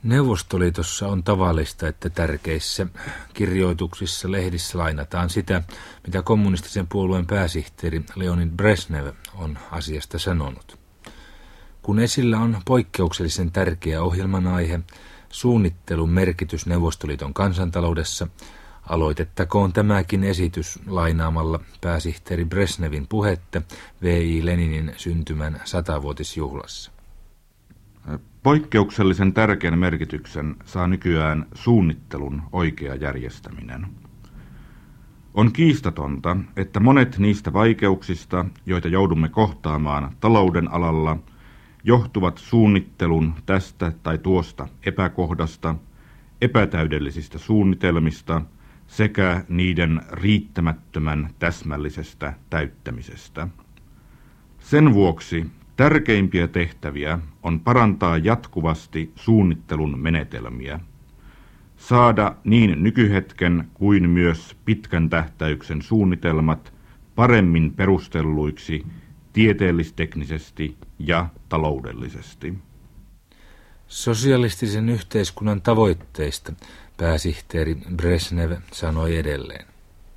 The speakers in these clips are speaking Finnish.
Neuvostoliitossa on tavallista, että tärkeissä kirjoituksissa lehdissä lainataan sitä, mitä kommunistisen puolueen pääsihteeri Leonid Brezhnev on asiasta sanonut. Kun esillä on poikkeuksellisen tärkeä ohjelman aihe, suunnittelun merkitys Neuvostoliiton kansantaloudessa, aloitettakoon tämäkin esitys lainaamalla pääsihteeri Brezhnevin puhetta V.I. Leninin syntymän 100-vuotisjuhlassa. Poikkeuksellisen tärkeän merkityksen saa nykyään suunnittelun oikea järjestäminen. On kiistatonta, että monet niistä vaikeuksista, joita joudumme kohtaamaan talouden alalla, johtuvat suunnittelun tästä tai tuosta epäkohdasta, epätäydellisistä suunnitelmista sekä niiden riittämättömän täsmällisestä täyttämisestä. Sen vuoksi tärkeimpiä tehtäviä on parantaa jatkuvasti suunnittelun menetelmiä, saada niin nykyhetken kuin myös pitkän tähtäyksen suunnitelmat paremmin perustelluiksi tieteellisteknisesti ja taloudellisesti. Sosialistisen yhteiskunnan tavoitteista pääsihteeri Brezhnev sanoi edelleen.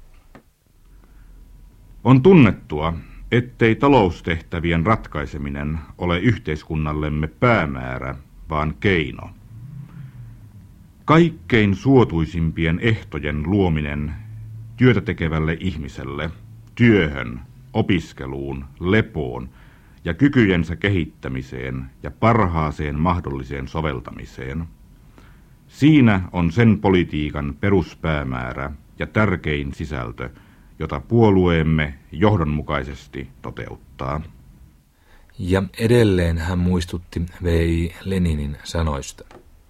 On tunnettua, ettei taloustehtävien ratkaiseminen ole yhteiskunnallemme päämäärä, vaan keino. Kaikkein suotuisimpien ehtojen luominen työtä tekevälle ihmiselle, työhön, opiskeluun, lepoon ja kykyjensä kehittämiseen ja parhaaseen mahdolliseen soveltamiseen. Siinä on sen politiikan peruspäämäärä ja tärkein sisältö, jota puolueemme johdonmukaisesti toteuttaa. Ja edelleen hän muistutti V.I. Leninin sanoista.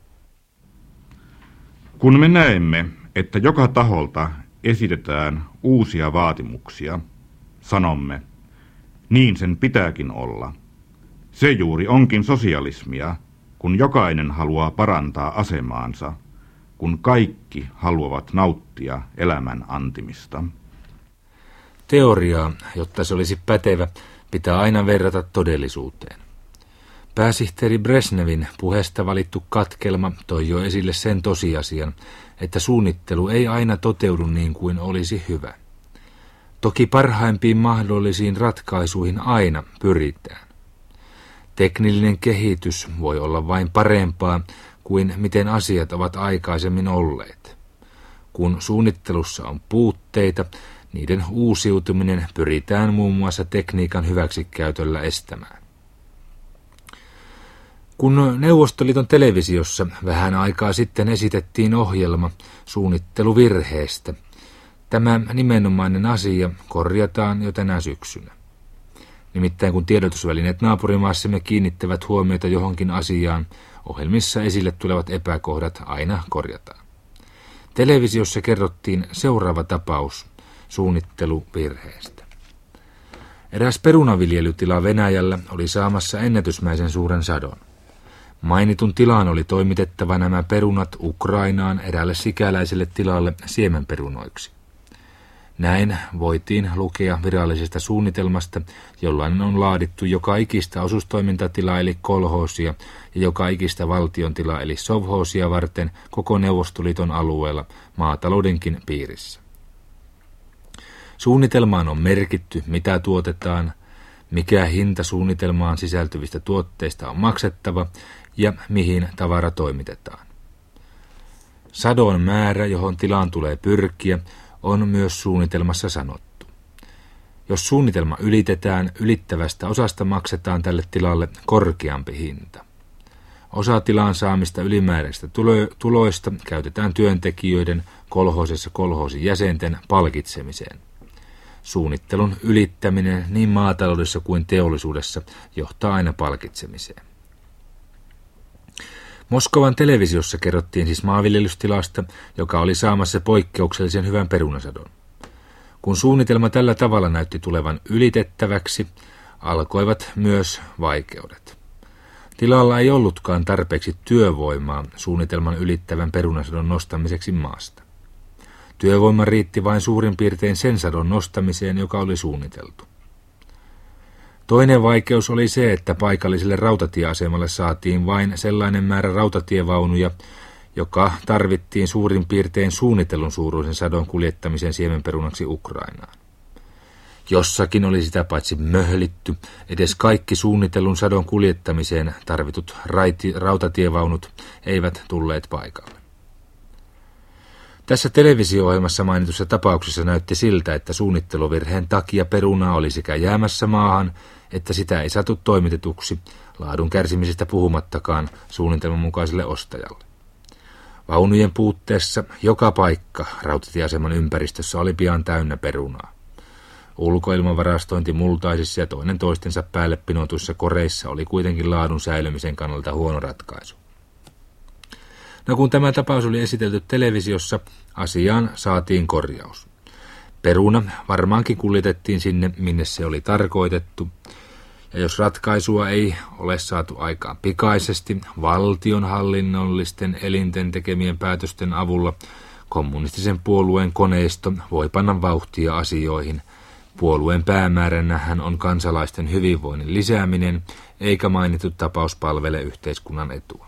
Kun me näemme, että joka taholta esitetään uusia vaatimuksia, sanomme, niin sen pitääkin olla. Se juuri onkin sosialismia, kun jokainen haluaa parantaa asemaansa, kun kaikki haluavat nauttia elämän antimista. Teoriaa, jotta se olisi pätevä, pitää aina verrata todellisuuteen. Pääsihteeri Brezhnevin puheesta valittu katkelma toi jo esille sen tosiasian, että suunnittelu ei aina toteudu niin kuin olisi hyvä. Toki parhaimpiin mahdollisiin ratkaisuihin aina pyritään. Teknillinen kehitys voi olla vain parempaa kuin miten asiat ovat aikaisemmin olleet. Kun suunnittelussa on puutteita, niiden uusiutuminen pyritään muun muassa tekniikan hyväksikäytöllä estämään. Kun Neuvostoliiton televisiossa vähän aikaa sitten esitettiin ohjelma suunnitteluvirheestä, tämä nimenomainen asia korjataan jo tänä syksynä. Nimittäin kun tiedotusvälineet naapurimaassamme kiinnittävät huomiota johonkin asiaan, ohjelmissa esille tulevat epäkohdat aina korjataan. Televisiossa kerrottiin seuraava tapaus suunnitteluvirheestä. Eräs perunaviljelytila Venäjällä oli saamassa ennätysmäisen suuren sadon. Mainitun tilaan oli toimitettava nämä perunat Ukrainaan eräälle sikäläiselle tilalle siemenperunoiksi. Näin voitiin lukea virallisesta suunnitelmasta, jollainen on laadittu joka ikistä osuustoimintatilaa eli kolhoosia ja joka ikistä valtion tilaa eli sovhoosia varten koko Neuvostoliiton alueella maataloudenkin piirissä. Suunnitelmaan on merkitty, mitä tuotetaan, mikä hinta suunnitelmaan sisältyvistä tuotteista on maksettava ja mihin tavara toimitetaan. Sadon määrä, johon tilaan tulee pyrkiä, on myös suunnitelmassa sanottu. Jos suunnitelma ylitetään, ylittävästä osasta maksetaan tälle tilalle korkeampi hinta. Osa tilaan saamista ylimääräisistä tuloista käytetään työntekijöiden kolhoosissa kolhoosin jäsenten palkitsemiseen. Suunnittelun ylittäminen niin maataloudessa kuin teollisuudessa johtaa aina palkitsemiseen. Moskovan televisiossa kerrottiin siis maanviljelystilasta, joka oli saamassa poikkeuksellisen hyvän perunasadon. Kun suunnitelma tällä tavalla näytti tulevan ylitettäväksi, alkoivat myös vaikeudet. Tilalla ei ollutkaan tarpeeksi työvoimaa suunnitelman ylittävän perunasadon nostamiseksi maasta. Työvoima riitti vain suurin piirtein sen sadon nostamiseen, joka oli suunniteltu. Toinen vaikeus oli se, että paikalliselle rautatieasemalle saatiin vain sellainen määrä rautatievaunuja, joka tarvittiin suurin piirtein suunnitellun suuruisen sadon kuljettamiseen siemenperunaksi Ukrainaan. Jossakin oli sitä paitsi möhlitty, edes kaikki suunnitellun sadon kuljettamiseen tarvitut rautatievaunut eivät tulleet paikalle. Tässä televisio-ohjelmassa mainitussa tapauksessa näytti siltä, että suunnitteluvirheen takia perunaa oli sekä jäämässä maahan, että sitä ei saatu toimitetuksi, laadun kärsimisestä puhumattakaan suunnitelman mukaiselle ostajalle. Vaunujen puutteessa joka paikka rautatieaseman ympäristössä oli pian täynnä perunaa. Ulkoilmavarastointi multaisissa ja toinen toistensa päälle pinotuissa koreissa oli kuitenkin laadun säilymisen kannalta huono ratkaisu. No kun tämä tapaus oli esitelty televisiossa, asiaan saatiin korjaus. Peruna varmaankin kuljetettiin sinne, minne se oli tarkoitettu, ja jos ratkaisua ei ole saatu aikaan pikaisesti, valtionhallinnollisten elinten tekemien päätösten avulla kommunistisen puolueen koneisto voi panna vauhtia asioihin. Puolueen päämääränähän on kansalaisten hyvinvoinnin lisääminen, eikä mainittu tapaus palvele yhteiskunnan etua.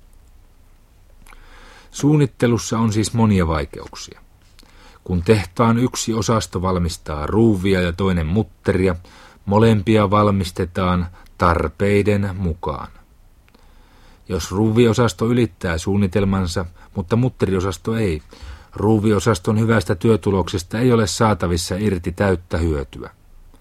Suunnittelussa on siis monia vaikeuksia. Kun tehtaan yksi osasto valmistaa ruuvia ja toinen mutteria, molempia valmistetaan tarpeiden mukaan. Jos ruuviosasto ylittää suunnitelmansa, mutta mutteriosasto ei, ruuviosaston hyvästä työtuloksesta ei ole saatavissa irti täyttä hyötyä.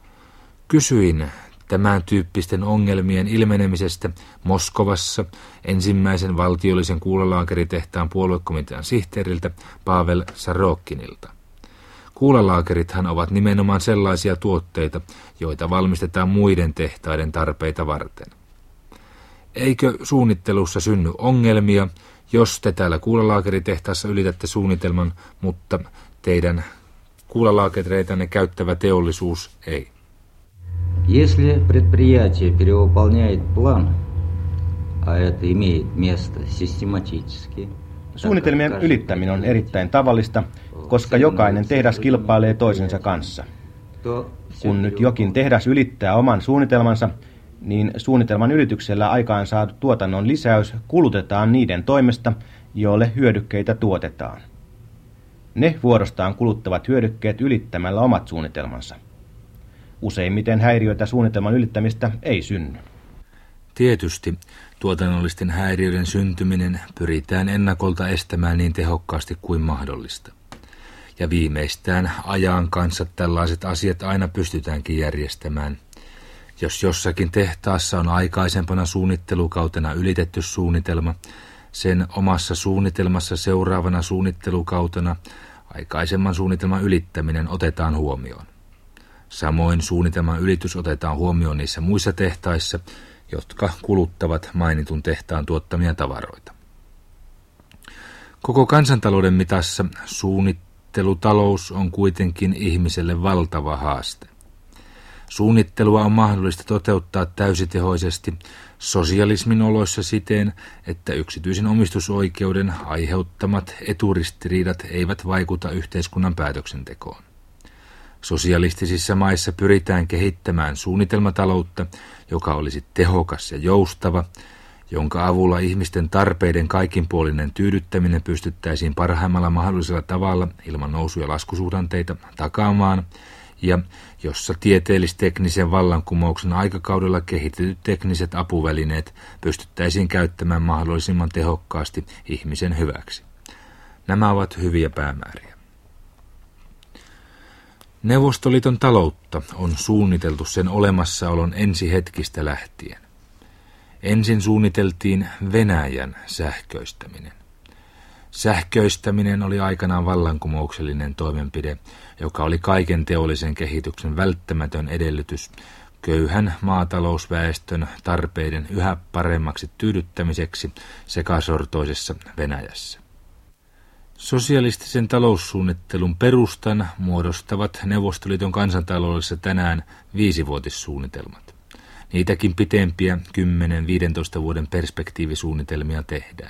Kysyin tämän tyyppisten ongelmien ilmenemisestä Moskovassa ensimmäisen valtiollisen kuulalaakeritehtaan puoluekomitean sihteeriltä Pavel Sarokkinilta. Kuulalaakerithan ovat nimenomaan sellaisia tuotteita, joita valmistetaan muiden tehtaiden tarpeita varten. Eikö suunnittelussa synny ongelmia, jos te täällä kuulalaakeritehtaassa ylitätte suunnitelman, mutta teidän kuulalaakereitanne käyttävä teollisuus ei? Если предприятие перевыполняет план, а это имеет место систематически. Suunnitelmien ylittäminen on erittäin tavallista, koska jokainen tehdas kilpailee toisensa kanssa. Kun nyt jokin tehdas ylittää oman suunnitelmansa, niin suunnitelman ylityksellä aikaan saatu tuotannon lisäys kulutetaan niiden toimesta, joille hyödykkeitä tuotetaan. Ne vuorostaan kuluttavat hyödykkeet ylittämällä omat suunnitelmansa. Useimmiten häiriöitä suunnitelman ylittämistä ei synny. Tietysti tuotannollisten häiriöiden syntyminen pyritään ennakolta estämään niin tehokkaasti kuin mahdollista. Ja viimeistään ajan kanssa tällaiset asiat aina pystytäänkin järjestämään. Jos jossakin tehtaassa on aikaisempana suunnittelukautena ylitetty suunnitelma, sen omassa suunnitelmassa seuraavana suunnittelukautena aikaisemman suunnitelman ylittäminen otetaan huomioon. Samoin suunnitelman ylitys otetaan huomioon niissä muissa tehtaissa, jotka kuluttavat mainitun tehtaan tuottamia tavaroita. Koko kansantalouden mitassa suunnittelutalous on kuitenkin ihmiselle valtava haaste. Suunnittelua on mahdollista toteuttaa täysitehoisesti sosialismin oloissa siten, että yksityisen omistusoikeuden aiheuttamat eturistiriidat eivät vaikuta yhteiskunnan päätöksentekoon. Sosialistisissa maissa pyritään kehittämään suunnitelmataloutta, joka olisi tehokas ja joustava, jonka avulla ihmisten tarpeiden kaikinpuolinen tyydyttäminen pystyttäisiin parhaimmalla mahdollisella tavalla ilman nousu- ja laskusuhdanteita takaamaan, ja jossa tieteellis-teknisen vallankumouksen aikakaudella kehitetyt tekniset apuvälineet pystyttäisiin käyttämään mahdollisimman tehokkaasti ihmisen hyväksi. Nämä ovat hyviä päämääriä. Neuvostoliiton taloutta on suunniteltu sen olemassaolon ensihetkistä lähtien. Ensin suunniteltiin Venäjän sähköistäminen. Sähköistäminen oli aikanaan vallankumouksellinen toimenpide, joka oli kaiken teollisen kehityksen välttämätön edellytys köyhän maatalousväestön tarpeiden yhä paremmaksi tyydyttämiseksi sekasortoisessa Venäjässä. Sosialistisen taloussuunnittelun perustan muodostavat Neuvostoliiton kansantaloudessa tänään 5-vuotissuunnitelmat. Niitäkin pitempiä 10-15 vuoden perspektiivisuunnitelmia tehdään.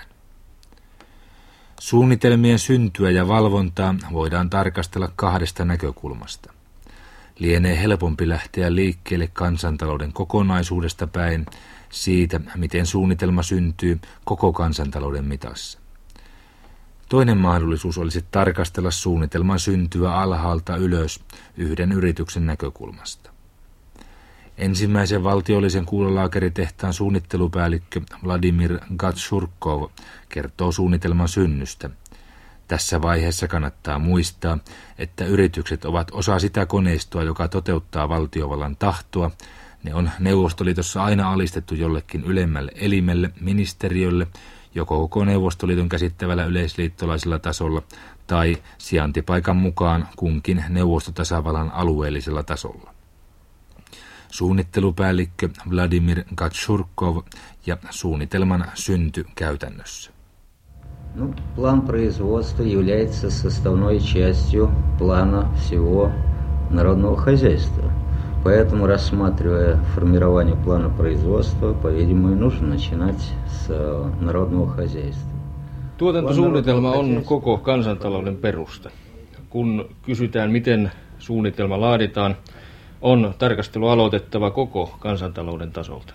Suunnitelmien syntyä ja valvontaa voidaan tarkastella 2 näkökulmasta. lienee helpompi lähteä liikkeelle kansantalouden kokonaisuudesta päin siitä, miten suunnitelma syntyy koko kansantalouden mitassa. Toinen mahdollisuus olisi tarkastella suunnitelman syntyä alhaalta ylös yhden yrityksen näkökulmasta. Ensimmäisen valtiollisen kuulalaakeritehtaan suunnittelupäällikkö Vladimir Gatshurkov kertoo suunnitelman synnystä. Tässä vaiheessa kannattaa muistaa, että yritykset ovat osa sitä koneistoa, joka toteuttaa valtiovallan tahtoa. Ne on Neuvostoliitossa aina alistettu jollekin ylemmälle elimelle, ministeriölle, joko koko Neuvostoliiton käsittävällä yleisliittolaisella tasolla tai sijaintipaikan mukaan kunkin neuvostotasavallan alueellisella tasolla. Suunnittelupäällikkö Vladimir Gatshurkov ja suunnitelman synty käytännössä. План производства является составной частью плана всего народного хозяйства. Поэтому, рассматривая формирование плана производства, по-видимому, нужно начинать с народного хозяйства. Tuotantosuunnitelma on koko kansantalouden perusta. Kun kysytään, miten suunnitelma laaditaan, on tarkastelu aloitettava koko kansantalouden tasolta.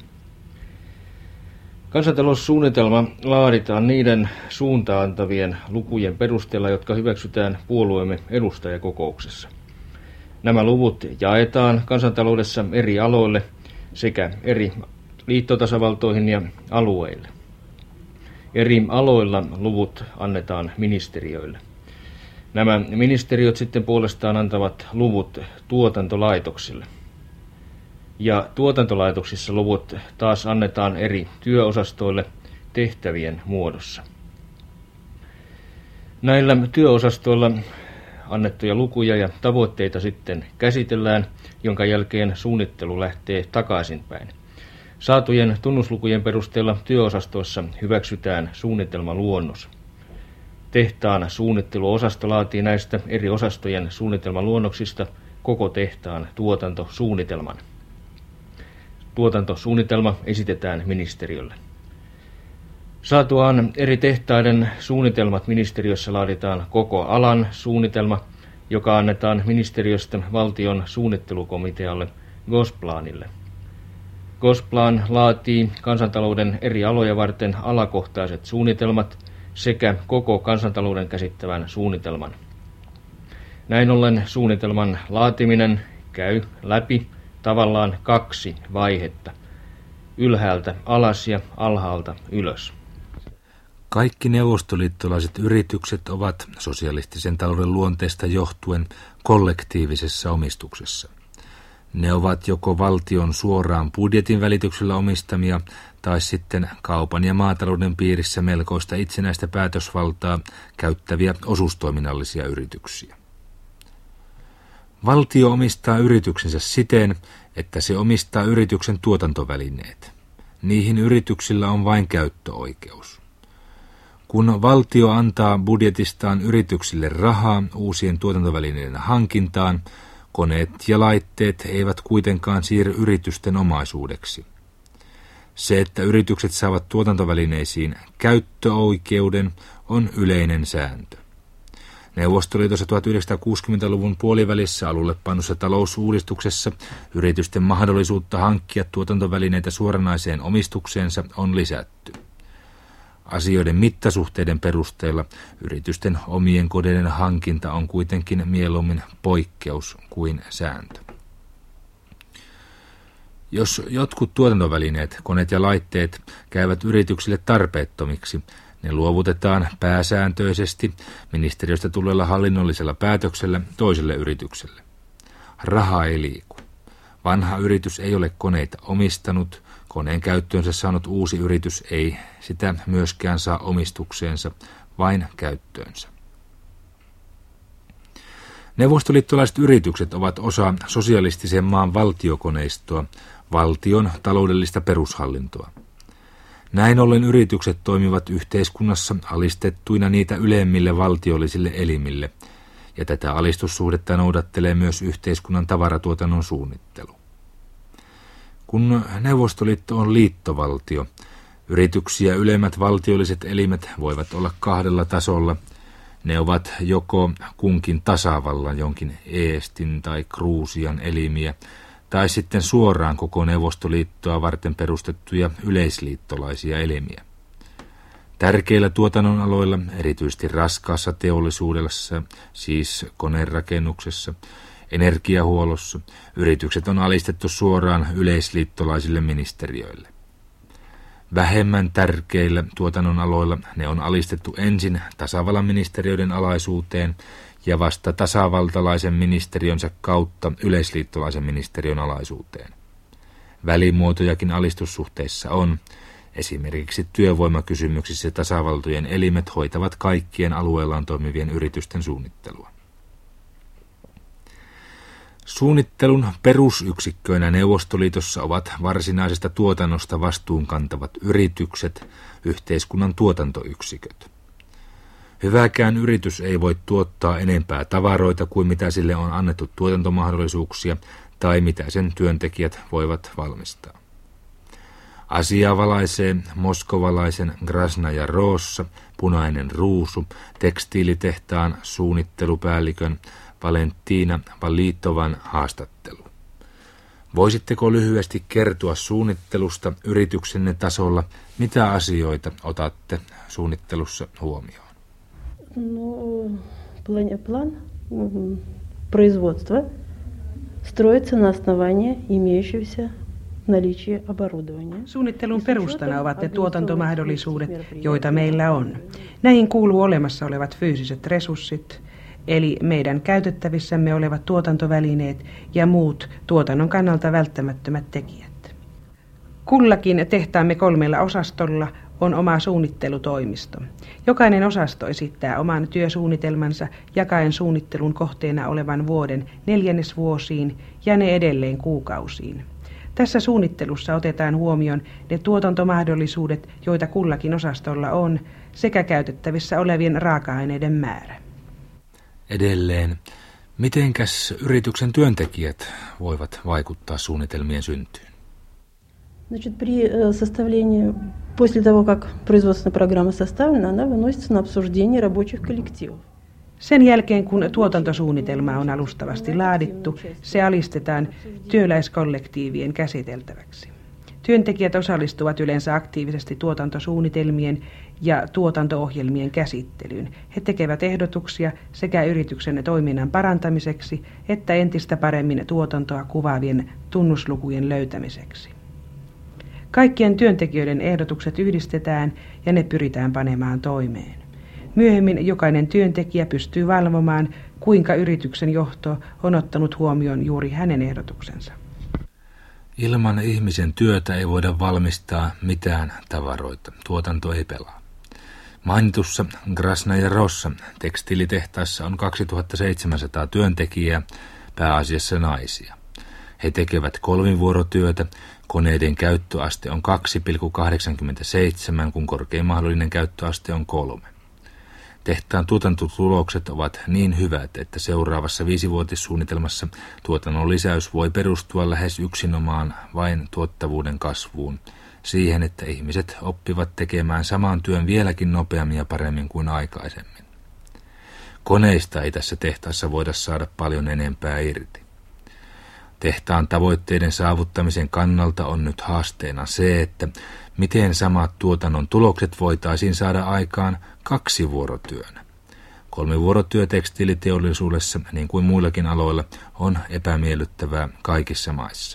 Kansantaloussuunnitelma laaditaan niiden suuntaantavien lukujen perusteella, jotka hyväksytään puolueemme edustajakokouksessa. Nämä luvut jaetaan kansantaloudessa eri aloille sekä eri liittotasavaltoihin ja alueille. Eri aloilla luvut annetaan ministeriöille. Nämä ministeriöt sitten puolestaan antavat luvut tuotantolaitoksille. Ja tuotantolaitoksissa luvut taas annetaan eri työosastoille tehtävien muodossa. Näillä työosastoilla annettuja lukuja ja tavoitteita sitten käsitellään, jonka jälkeen suunnittelu lähtee takaisinpäin. Saatujen tunnuslukujen perusteella työosastoissa hyväksytään suunnitelmaluonnos. Tehtaan suunnitteluosasto laatii näistä eri osastojen suunnitelmaluonnoksista koko tehtaan tuotantosuunnitelman. Tuotantosuunnitelma esitetään ministeriölle. Saatuaan eri tehtaiden suunnitelmat ministeriössä laaditaan koko alan suunnitelma, joka annetaan ministeriöstä valtion suunnittelukomitealle Gosplanille. Gosplan laatii kansantalouden eri aloja varten alakohtaiset suunnitelmat sekä koko kansantalouden käsittävän suunnitelman. Näin ollen suunnitelman laatiminen käy läpi tavallaan kaksi vaihetta, ylhäältä alas ja alhaalta ylös. Kaikki neuvostoliittolaiset yritykset ovat sosialistisen talouden luonteesta johtuen kollektiivisessa omistuksessa. Ne ovat joko valtion suoraan budjetin välityksellä omistamia tai sitten kaupan ja maatalouden piirissä melkoista itsenäistä päätösvaltaa käyttäviä osuustoiminnallisia yrityksiä. Valtio omistaa yrityksensä siten, että se omistaa yrityksen tuotantovälineet. Niihin yrityksillä on vain käyttöoikeus. Kun valtio antaa budjetistaan yrityksille rahaa uusien tuotantovälineiden hankintaan, koneet ja laitteet eivät kuitenkaan siirry yritysten omaisuudeksi. Se, että yritykset saavat tuotantovälineisiin käyttöoikeuden, on yleinen sääntö. Neuvostoliitossa 1960-luvun puolivälissä alulle pannussa talousuudistuksessa yritysten mahdollisuutta hankkia tuotantovälineitä suoranaiseen omistukseensa on lisätty. Asioiden mittasuhteiden perusteella yritysten omien koneiden hankinta on kuitenkin mieluummin poikkeus kuin sääntö. Jos jotkut tuotantovälineet, koneet ja laitteet käyvät yrityksille tarpeettomiksi, ne luovutetaan pääsääntöisesti ministeriöstä tulleella hallinnollisella päätöksellä toiselle yritykselle. Raha ei liiku. Vanha yritys ei ole koneita omistanut, koneen käyttöönsä saanut uusi yritys ei sitä myöskään saa omistukseensa, vain käyttöönsä. Neuvostoliittolaiset yritykset ovat osa sosialistisen maan valtiokoneistoa, valtion taloudellista perushallintoa. Näin ollen yritykset toimivat yhteiskunnassa alistettuina niitä ylemmille valtiollisille elimille, ja tätä alistussuhdetta noudattelee myös yhteiskunnan tavaratuotannon suunnittelu. Kun Neuvostoliitto on liittovaltio, yrityksiä ylemmät valtiolliset elimet voivat olla kahdella tasolla, Ne ovat joko kunkin tasavallan jonkin Eestin tai Gruusian elimiä, tai sitten suoraan koko Neuvostoliittoa varten perustettuja yleisliittolaisia elimiä. Tärkeillä tuotannon aloilla, erityisesti raskaassa teollisuudessa, siis konerakennuksessa, energiahuollossa, yritykset on alistettu suoraan yleisliittolaisille ministeriöille. Vähemmän tärkeillä tuotannon aloilla ne on alistettu ensin tasavallan ministeriöiden alaisuuteen ja vasta tasavaltalaisen ministeriönsä kautta yleisliittolaisen ministeriön alaisuuteen. Välimuotojakin alistussuhteissa on. Esimerkiksi työvoimakysymyksissä tasavaltojen elimet hoitavat kaikkien alueellaan toimivien yritysten suunnittelua. Suunnittelun perusyksikköinä Neuvostoliitossa ovat varsinaisesta tuotannosta vastuunkantavat yritykset, yhteiskunnan tuotantoyksiköt. Hyväkään yritys ei voi tuottaa enempää tavaroita kuin mitä sille on annettu tuotantomahdollisuuksia tai mitä sen työntekijät voivat valmistaa. Asiaa valaisee moskovalaisen Grasnaja Rossa, Punainen ruusu, tekstiilitehtaan suunnittelupäällikön Valentina Valitovan haastattelu. Voisitteko lyhyesti kertoa suunnittelusta yrityksenne tasolla, mitä asioita otatte suunnittelussa huomioon? План производства строится на основании имеющегося наличия оборудования. Suunnittelun perustana ovat ne tuotantomahdollisuudet, joita meillä on. Näihin kuuluu olemassa olevat fyysiset resurssit, eli meidän käytettävissämme olevat tuotantovälineet ja muut tuotannon kannalta välttämättömät tekijät. Kullakin tehtaamme 3 osastolla on oma suunnittelutoimisto. Jokainen osasto esittää oman työsuunnitelmansa jakaen suunnittelun kohteena olevan vuoden neljännesvuosiin ja ne edelleen kuukausiin. Tässä suunnittelussa otetaan huomioon ne tuotantomahdollisuudet, joita kullakin osastolla on, sekä käytettävissä olevien raaka-aineiden määrä. Edelleen, mitenkäs yrityksen työntekijät voivat vaikuttaa suunnitelmien syntyyn? После того, как производственная программа составлена, она выносится на обсуждение рабочих коллективов. Sen jälkeen, kun tuotantosuunnitelma on alustavasti laadittu, se alistetaan työläiskollektiivien käsiteltäväksi. Työntekijät osallistuvat yleensä aktiivisesti tuotantosuunnitelmien ja tuotanto-ohjelmien käsittelyyn. He tekevät ehdotuksia sekä yrityksen toiminnan parantamiseksi että entistä paremmin tuotantoa kuvaavien tunnuslukujen löytämiseksi. Kaikkien työntekijöiden ehdotukset yhdistetään ja ne pyritään panemaan toimeen. Myöhemmin jokainen työntekijä pystyy valvomaan, kuinka yrityksen johto on ottanut huomioon juuri hänen ehdotuksensa. Ilman ihmisen työtä ei voida valmistaa mitään tavaroita. Tuotanto ei pelaa. Mainitussa Grasnaja Rossa tekstiilitehtaassa on 2700 työntekijää, pääasiassa naisia. He tekevät kolmivuorotyötä. Koneiden käyttöaste on 2,87, kun korkein mahdollinen käyttöaste on 3. Tehtaan tuotantotulokset ovat niin hyvät, että seuraavassa 5-vuotissuunnitelmassa tuotannon lisäys voi perustua lähes yksinomaan vain tuottavuuden kasvuun, siihen, että ihmiset oppivat tekemään saman työn vieläkin nopeammin ja paremmin kuin aikaisemmin. Koneista ei tässä tehtaassa voida saada paljon enempää irti. Tehtaan tavoitteiden saavuttamisen kannalta on nyt haasteena se, että miten samat tuotannon tulokset voitaisiin saada aikaan 2-vuorotyönä. 3-vuorotyö tekstiiliteollisuudessa, niin kuin muillakin aloilla, on epämiellyttävää kaikissa maissa.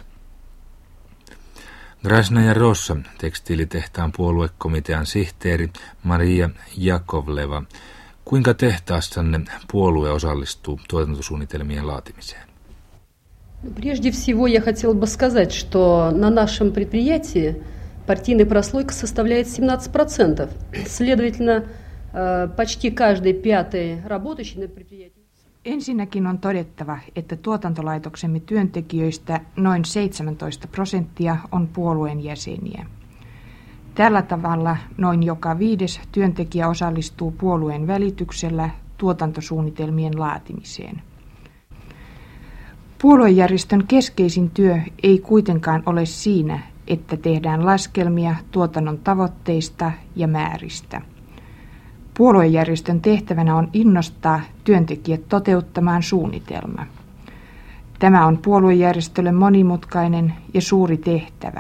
Grasnaja Rossa, tekstiilitehtaan puoluekomitean sihteeri Maria Jakovleva. Kuinka tehtaassanne puolue osallistuu tuotantosuunnitelmien laatimiseen? Прежде всего я хотела бы сказать, что на нашем предприятии партийная прослойка составляет 17%. Следовательно, почти каждый 5 работающий на предприятии. Ensinnäkin on todettava, että tuotantolaitoksemme työntekijöistä noin 17% on puolueen jäseniä. Tällä tavalla noin joka 5. työntekijä osallistuu puolueen välityksellä tuotantosuunnitelmien laatimiseen. Puoluejärjestön keskeisin työ ei kuitenkaan ole siinä, että tehdään laskelmia tuotannon tavoitteista ja määristä. Puoluejärjestön tehtävänä on innostaa työntekijät toteuttamaan suunnitelma. Tämä on puoluejärjestölle monimutkainen ja suuri tehtävä.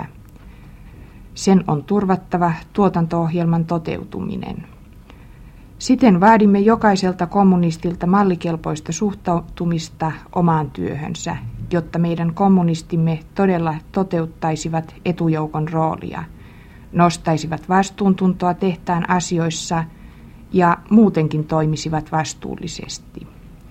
Sen on turvattava tuotanto-ohjelman toteutuminen. Siten vaadimme jokaiselta kommunistilta mallikelpoista suhtautumista omaan työhönsä, jotta meidän kommunistimme todella toteuttaisivat etujoukon roolia, nostaisivat vastuuntuntoa tehtaan asioissa ja muutenkin toimisivat vastuullisesti.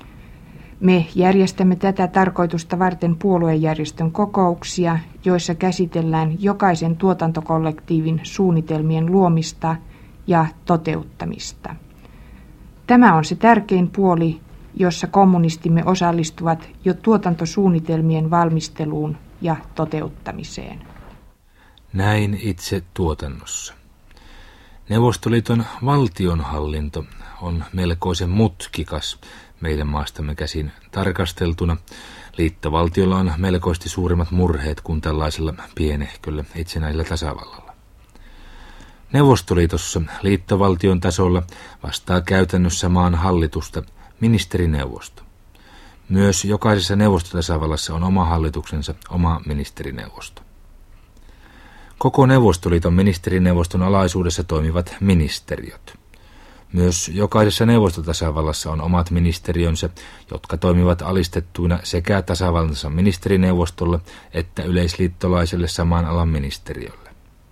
Me järjestämme tätä tarkoitusta varten puoluejärjestön kokouksia, joissa käsitellään jokaisen tuotantokollektiivin suunnitelmien luomista ja toteuttamista. Tämä on se tärkein puoli, jossa kommunistimme osallistuvat jo tuotantosuunnitelmien valmisteluun ja toteuttamiseen. Näin itse tuotannossa. Neuvostoliiton valtionhallinto on melkoisen mutkikas meidän maastamme käsin tarkasteltuna. Liittovaltiolla on melkoisesti suuremmat murheet kuin tällaisella pienehköllä itsenäisellä tasavallalla. Neuvostoliitossa liittovaltion tasolla vastaa käytännössä maan hallitusta ministerineuvosto. Myös jokaisessa neuvostotasavallassa on oma hallituksensa, oma ministerineuvosto. Koko Neuvostoliiton ministerineuvoston alaisuudessa toimivat ministeriöt. Myös jokaisessa neuvostotasavallassa on omat ministeriönsä, jotka toimivat alistettuina sekä tasavallansa ministerineuvostolle että yleisliittolaiselle saman alan ministeriölle.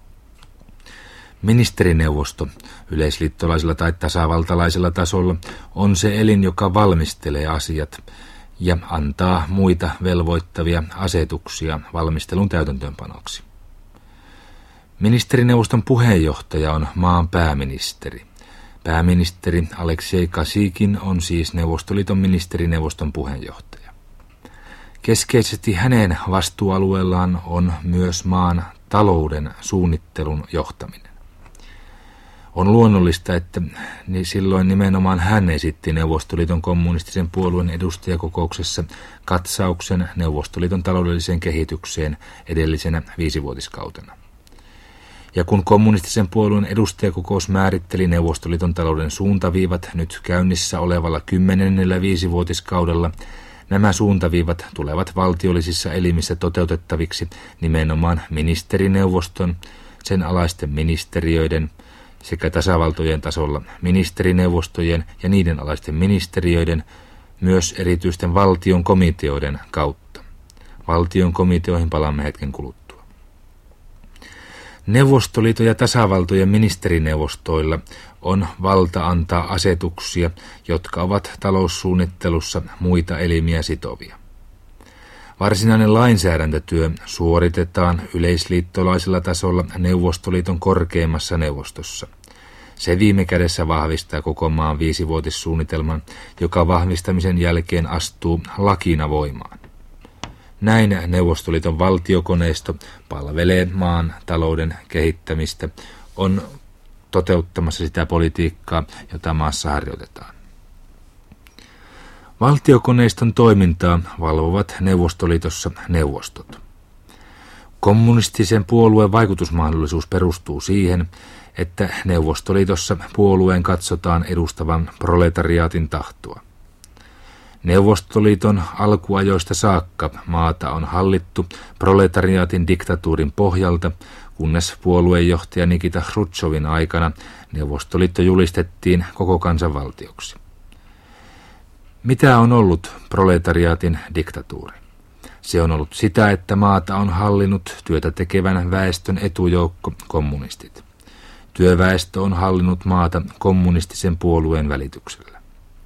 Ministerineuvosto yleisliittolaisella tai tasavaltalaisella tasolla on se elin, joka valmistelee asiat ja antaa muita velvoittavia asetuksia valmistelun täytäntöönpanoksi. Ministerineuvoston puheenjohtaja on maan pääministeri. Pääministeri Aleksei Kasikin on siis Neuvostoliiton ministerineuvoston puheenjohtaja. Keskeisesti hänen vastuualueellaan on myös maan talouden suunnittelun johtaminen. On luonnollista, että silloin nimenomaan hän esitti Neuvostoliiton kommunistisen puolueen edustajakokouksessa katsauksen Neuvostoliiton taloudelliseen kehitykseen edellisenä 5-vuotiskautena. Ja kun kommunistisen puolueen edustajakokous määritteli Neuvostoliiton talouden suuntaviivat nyt käynnissä olevalla 10. 5-vuotiskaudella, nämä suuntaviivat tulevat valtiollisissa elimissä toteutettaviksi nimenomaan ministerineuvoston, sen alaisten ministeriöiden sekä tasavaltojen tasolla ministerineuvostojen ja niiden alaisten ministeriöiden, myös erityisten valtion komiteoiden kautta. Valtion komiteoihin palaamme hetken kuluttua. Neuvostoliiton ja tasavaltojen ministerineuvostoilla on valta antaa asetuksia, jotka ovat taloussuunnittelussa muita elimiä sitovia. Varsinainen lainsäädäntötyö suoritetaan yleisliittolaisella tasolla Neuvostoliiton korkeimmassa neuvostossa. Se viime kädessä vahvistaa koko maan 5-vuotissuunnitelman, joka vahvistamisen jälkeen astuu lakina voimaan. Näin Neuvostoliiton valtiokoneisto palvelee maan talouden kehittämistä, on toteuttamassa sitä politiikkaa, jota maassa harjoitetaan. Valtiokoneiston toimintaa valvovat Neuvostoliitossa neuvostot. Kommunistisen puolueen vaikutusmahdollisuus perustuu siihen, että Neuvostoliitossa puolueen katsotaan edustavan proletariaatin tahtoa. Neuvostoliiton alkuajoista saakka maata on hallittu proletariaatin diktatuurin pohjalta, kunnes puoluejohtaja Nikita Hrutšovin aikana Neuvostoliitto julistettiin koko kansanvaltioksi. Mitä on ollut proletariaatin diktatuuri? Se on ollut sitä, että maata on hallinnut työtä tekevän väestön etujoukko kommunistit. Työväestö on hallinnut maata kommunistisen puolueen välityksellä.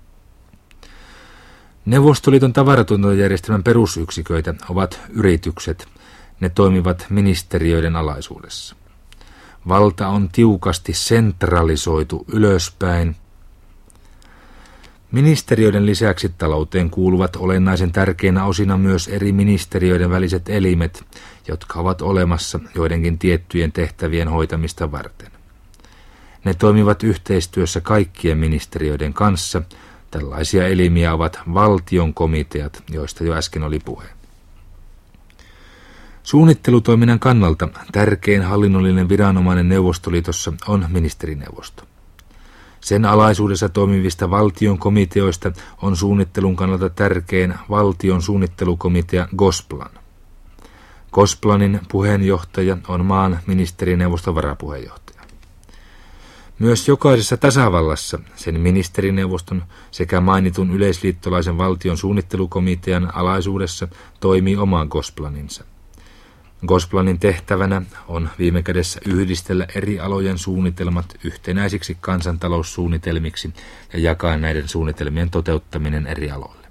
Neuvostoliiton tavaratuotantojärjestelmän perusyksiköitä ovat yritykset. Ne toimivat ministeriöiden alaisuudessa. Valta on tiukasti sentralisoitu ylöspäin. Ministeriöiden lisäksi talouteen kuuluvat olennaisen tärkeinä osina myös eri ministeriöiden väliset elimet, jotka ovat olemassa joidenkin tiettyjen tehtävien hoitamista varten. Ne toimivat yhteistyössä kaikkien ministeriöiden kanssa. Tällaisia elimiä ovat valtion komiteat, joista jo äsken oli puhe. Suunnittelutoiminnan kannalta tärkein hallinnollinen viranomainen Neuvostoliitossa on ministerineuvosto. Sen alaisuudessa toimivista valtion komiteoista on suunnittelun kannalta tärkein valtion suunnittelukomitea Gosplan. Gosplanin puheenjohtaja on maan ministerineuvoston varapuheenjohtaja. Myös jokaisessa tasavallassa sen ministerineuvoston sekä mainitun yleisliittolaisen valtion suunnittelukomitean alaisuudessa toimii oma Gosplaninsa. Gosplanin tehtävänä on viime kädessä yhdistellä eri alojen suunnitelmat yhtenäisiksi kansantaloussuunnitelmiksi ja jakaa näiden suunnitelmien toteuttaminen eri aloille.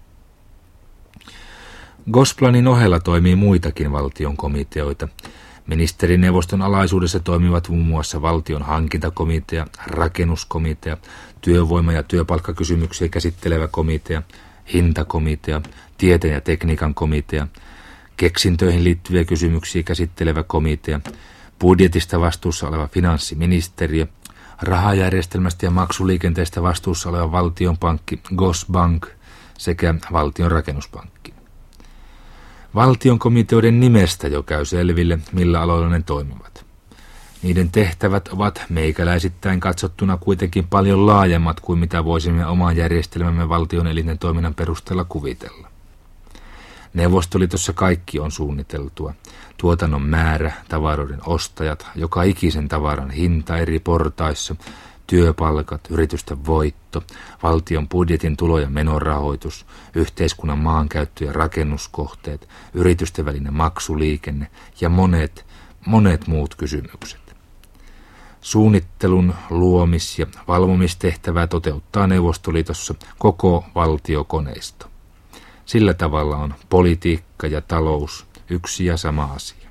Gosplanin ohella toimii muitakin valtion komiteoita. Ministerineuvoston alaisuudessa toimivat muun muassa valtion hankintakomitea, rakennuskomitea, työvoima- ja työpalkkakysymyksiä käsittelevä komitea, hintakomitea, tieteen ja tekniikan komitea, keksintöihin liittyviä kysymyksiä käsittelevä komitea, budjetista vastuussa oleva finanssiministeriö, rahajärjestelmästä ja maksuliikenteestä vastuussa oleva valtionpankki Gosbank sekä valtion rakennuspankki. Valtion komiteoiden nimestä jo käy selville, millä aloilla ne toimivat. Niiden tehtävät ovat meikäläisittäin katsottuna kuitenkin paljon laajemmat kuin mitä voisimme oman järjestelmämme valtion elinten toiminnan perusteella kuvitella. Neuvostoliitossa kaikki on suunniteltua. Tuotannon määrä, tavaroiden ostajat, joka ikisen tavaran hinta eri portaissa, työpalkat, yritysten voitto, valtion budjetin tulo- ja menorahoitus, yhteiskunnan maankäyttö- ja rakennuskohteet, yritysten välinen maksuliikenne ja monet muut kysymykset. Suunnittelun, luomis- ja valvomistehtävää toteuttaa Neuvostoliitossa koko valtiokoneisto. Sillä tavalla on politiikka ja talous yksi ja sama asia.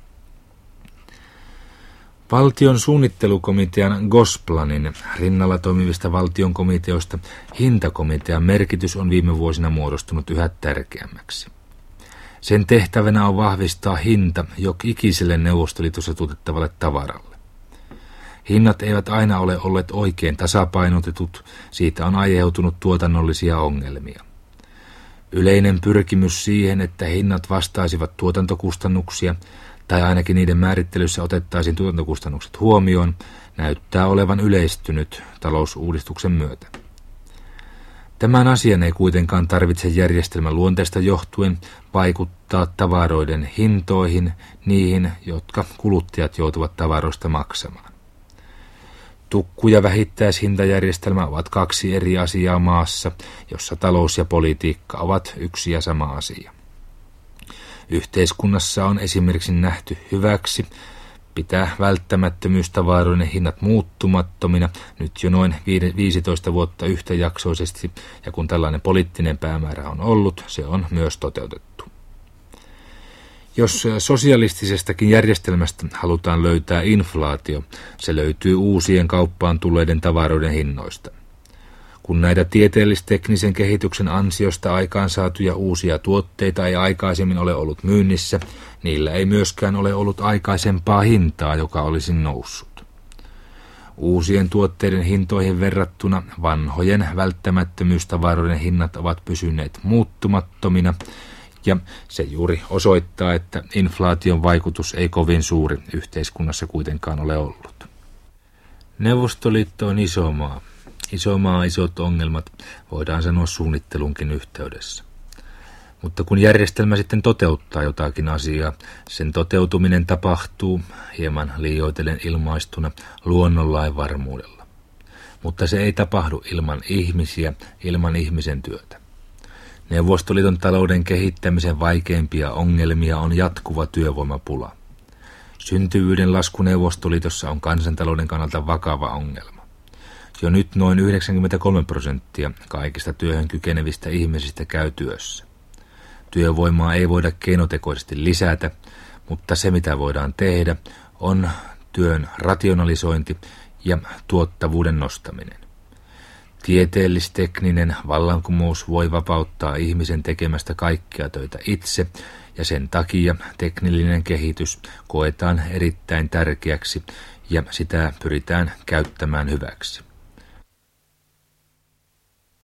Valtion suunnittelukomitean Gosplanin rinnalla toimivista valtion komiteoista hintakomitean merkitys on viime vuosina muodostunut yhä tärkeämmäksi. Sen tehtävänä on vahvistaa hinta jokikiselle Neuvostoliitossa tuotettavalle tavaralle. Hinnat eivät aina ole olleet oikein tasapainotetut, siitä on aiheutunut tuotannollisia ongelmia. Yleinen pyrkimys siihen, että hinnat vastaisivat tuotantokustannuksia, tai ainakin niiden määrittelyssä otettaisiin tuotantokustannukset huomioon, näyttää olevan yleistynyt talousuudistuksen myötä. Tämän asian ei kuitenkaan tarvitse järjestelmän luonteesta johtuen vaikuttaa tavaroiden hintoihin, niihin, jotka kuluttajat joutuvat tavaroista maksamaan. Tukku- ja vähittäishintajärjestelmä ovat kaksi eri asiaa maassa, jossa talous ja politiikka ovat yksi ja sama asia. Yhteiskunnassa on esimerkiksi nähty hyväksi pitää välttämättömyystavaroiden hinnat muuttumattomina nyt jo noin 15 vuotta yhtäjaksoisesti, ja kun tällainen poliittinen päämäärä on ollut, se on myös toteutettu. Jos sosialistisestakin järjestelmästä halutaan löytää inflaatio, se löytyy uusien kauppaan tulleiden tavaroiden hinnoista. Kun näitä tieteellis-teknisen kehityksen ansiosta aikaansaatuja uusia tuotteita ei aikaisemmin ole ollut myynnissä, niillä ei myöskään ole ollut aikaisempaa hintaa, joka olisi noussut. Uusien tuotteiden hintoihin verrattuna vanhojen välttämättömyystavaroiden hinnat ovat pysyneet muuttumattomina, ja se juuri osoittaa, että inflaation vaikutus ei kovin suuri yhteiskunnassa kuitenkaan ole ollut. Neuvostoliitto on iso maa. Iso maa, isot ongelmat, voidaan sanoa suunnittelunkin yhteydessä. Mutta kun järjestelmä sitten toteuttaa jotakin asiaa, sen toteutuminen tapahtuu, hieman liioitellen ilmaistuna, luonnonlain varmuudella. Mutta se ei tapahdu ilman ihmisiä, ilman ihmisen työtä. Neuvostoliiton talouden kehittämisen vaikeimpia ongelmia on jatkuva työvoimapula. Syntyvyyden lasku Neuvostoliitossa on kansantalouden kannalta vakava ongelma. Jo nyt noin 93% kaikista työhön kykenevistä ihmisistä käy työssä. Työvoimaa ei voida keinotekoisesti lisätä, mutta se mitä voidaan tehdä on työn rationalisointi ja tuottavuuden nostaminen. Tieteellis-tekninen vallankumous voi vapauttaa ihmisen tekemästä kaikkia töitä itse, ja sen takia teknillinen kehitys koetaan erittäin tärkeäksi ja sitä pyritään käyttämään hyväksi.